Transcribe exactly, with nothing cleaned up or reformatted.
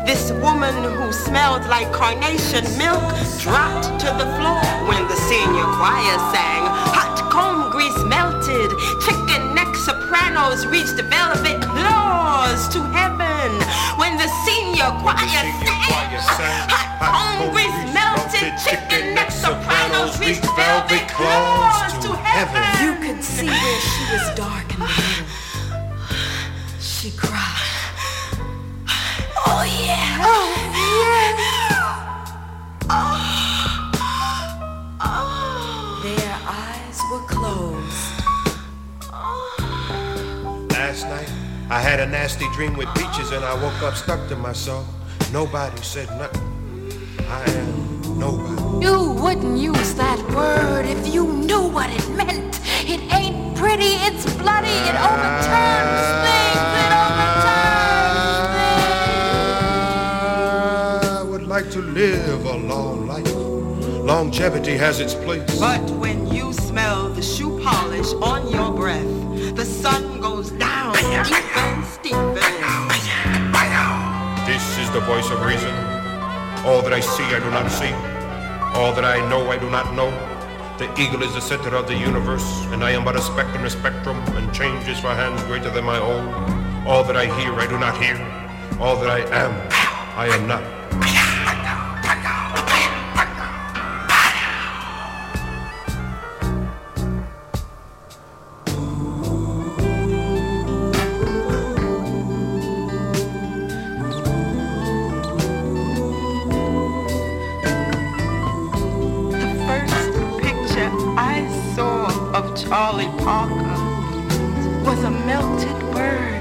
This woman who smelled like carnation milk dropped to the floor when the senior choir sang. Hot comb grease melted, chicken neck sopranos reached velvet floors to heaven when the senior choir sang. Hot comb grease melted, chicken neck sopranos reached velvet floors to heaven. You could see where she was dark in the middle. She cried. Oh yeah. Oh yeah. Oh. Oh. Their eyes were closed. Last night, I had a nasty dream with peaches and I woke up stuck to myself. Nobody said nothing. I am nobody. You wouldn't use that word if you knew what it meant. It ain't pretty, it's bloody, it overturns things, it overturns things. I would like to live a long life. Longevity has its place. But when you smell the shoe polish on your breath, the sun goes down deep and steep. This is the voice of reason. All that I see, I do not see. All that I know, I do not know. The eagle is the center of the universe, and I am but a speck in the spectrum, and changes for hands greater than my own. All that I hear, I do not hear. All that I am, I am not. Charlie Parker was a melted bird.